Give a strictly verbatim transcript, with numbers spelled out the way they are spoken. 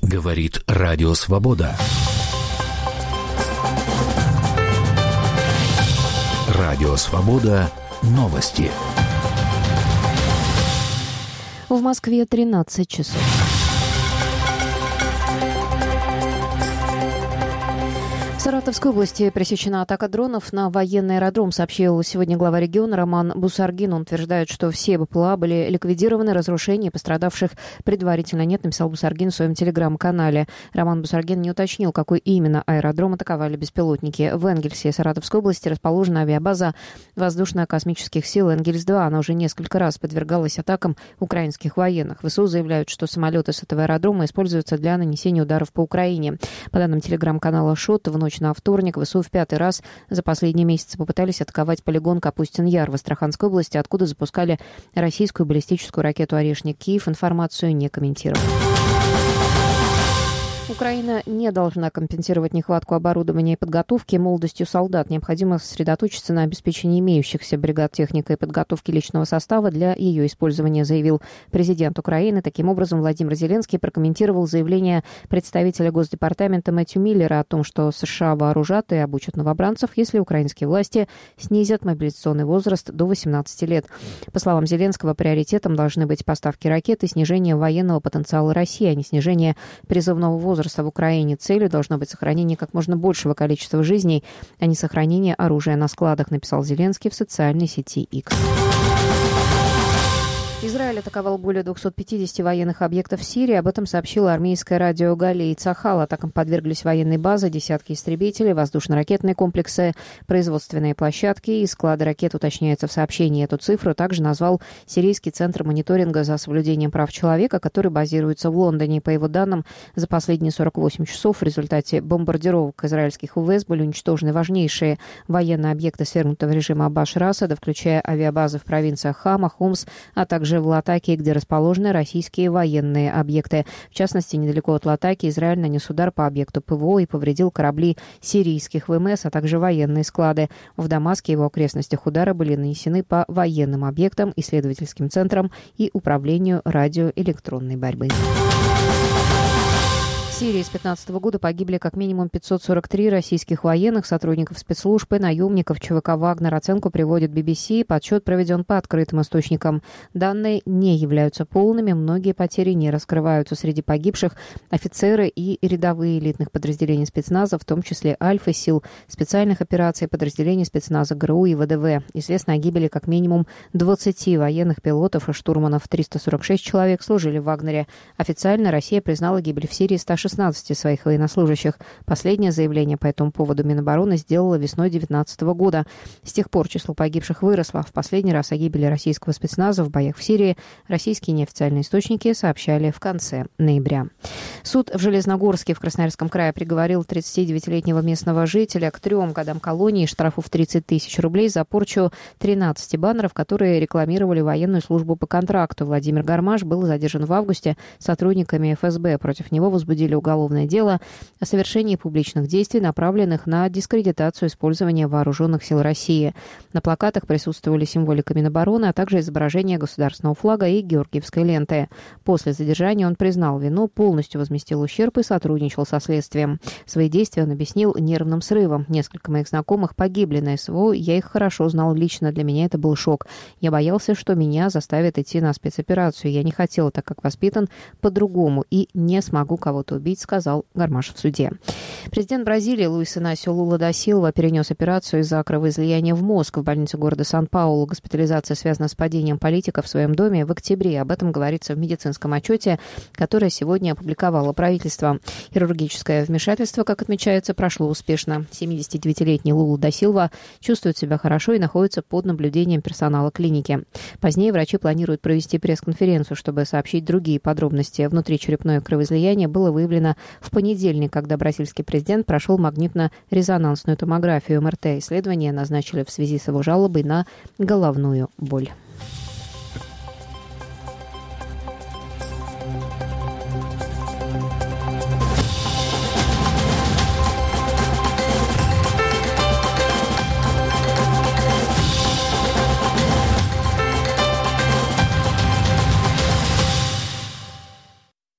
Говорит Радио Свобода. Радио Свобода. Новости. В Москве тринадцать часов. В Саратовской области пресечена атака дронов на военный аэродром, сообщил сегодня глава региона Роман Бусаргин. Он утверждает, что все БПЛА были ликвидированы, разрушений пострадавших предварительно нет, написал Бусаргин в своем телеграм-канале. Роман Бусаргин не уточнил, какой именно аэродром атаковали беспилотники. В Энгельсе Саратовской области расположена авиабаза воздушно-космических сил Энгельс-два. Она уже несколько раз подвергалась атакам украинских военных. ВСУ заявляют, что самолеты с этого аэродрома используются для нанесения ударов по Украине. По данным телеграм-канала ШОТ, в ночь на вторник ВСУ в пятый раз за последние месяцы попытались атаковать полигон Капустин-Яр в Астраханской области, откуда запускали российскую баллистическую ракету «Орешник». Киев информацию не комментировал. Украина не должна компенсировать нехватку оборудования и подготовки молодостью солдат. Необходимо сосредоточиться на обеспечении имеющихся бригад техникой и подготовки личного состава для ее использования, заявил президент Украины. Таким образом, Владимир Зеленский прокомментировал заявление представителя Госдепартамента Мэтью Миллера о том, что США вооружат и обучат новобранцев, если украинские власти снизят мобилизационный возраст до восемнадцати лет. По словам Зеленского, приоритетом должны быть поставки ракет и снижение военного потенциала России, а не снижение призывного возраста в Украине. Целью должно быть сохранение как можно большего количества жизней, а не сохранение оружия на складах, написал Зеленский в социальной сети X. Израиль атаковал более двухсот пятидесяти военных объектов в Сирии. Об этом сообщило армейское радио Галей Цахал. Атакам подверглись военные базы, десятки истребителей, воздушно-ракетные комплексы, производственные площадки и склады ракет, уточняется в сообщении. Эту цифру также назвал Сирийский центр мониторинга за соблюдением прав человека, который базируется в Лондоне. По его данным, за последние сорок восемь часов в результате бомбардировок израильских ВВС были уничтожены важнейшие военные объекты свергнутого режима Башара Асада, включая авиабазы в провинциях Хама, Хомс, а также в Латакии, где расположены российские военные объекты. В частности, недалеко от Латакии Израиль нанес удар по объекту ПВО и повредил корабли сирийских ВМС, а также военные склады. В Дамаске и его окрестностях удары были нанесены по военным объектам, исследовательским центрам и управлению радиоэлектронной борьбы. В Сирии с две тысячи пятнадцатого года погибли как минимум пятьсот сорок три российских военных, сотрудников спецслужб и наемников ЧВК «Вагнер». Оценку приводит би би си. Подсчет проведен по открытым источникам. Данные не являются полными. Многие потери не раскрываются. Среди погибших офицеры и рядовые элитных подразделений спецназа, в том числе Альфа, сил специальных операций, подразделений спецназа ГРУ и ВДВ. Известно о гибели как минимум двадцати военных пилотов и штурманов. триста сорок шесть человек служили в «Вагнере». Официально Россия признала гибель в Сирии ста шестнадцати своих военнослужащих. Последнее заявление по этому поводу Минобороны сделала весной две тысячи девятнадцатого года. С тех пор число погибших выросло. В последний раз о гибели российского спецназа в боях в Сирии российские неофициальные источники сообщали в конце ноября. Суд в Железногорске в Красноярском крае приговорил тридцатидевятилетнего местного жителя к трем годам колонии и штрафу в тридцать тысяч рублей за порчу тринадцати баннеров, которые рекламировали военную службу по контракту. Владимир Гармаш был задержан в августе сотрудниками эф эс бэ. Против него возбудили уголовное дело о совершении публичных действий, направленных на дискредитацию использования вооруженных сил России. На плакатах присутствовали символика Минобороны, а также изображение государственного флага и георгиевской ленты. После задержания он признал вину, полностью возместил ущерб и сотрудничал со следствием. Свои действия он объяснил нервным срывом. Несколько моих знакомых погибли на эс вэ о, я их хорошо знал лично, для меня это был шок. Я боялся, что меня заставят идти на спецоперацию. Я не хотел, так как воспитан по-другому, и не смогу кого-то убить, сказал Гармаш в суде. Президент Бразилии Луис Инасио Лула да Силва перенес операцию из-за кровоизлияния в мозг в больнице города Сан-Паулу. Госпитализация связана с падением политика в своем доме в октябре. Об этом говорится в медицинском отчете, который сегодня опубликовало правительство. Хирургическое вмешательство, как отмечается, прошло успешно. семидесятидевятилетний Лула да Силва чувствует себя хорошо и находится под наблюдением персонала клиники. Позднее врачи планируют провести пресс-конференцию, чтобы сообщить другие подробности. Внутричерепное кровоизлияние было выявлено в понедельник, когда бразильский президент прошел магнитно-резонансную томографию эм эр тэ. Исследование назначили в связи с его жалобой на головную боль.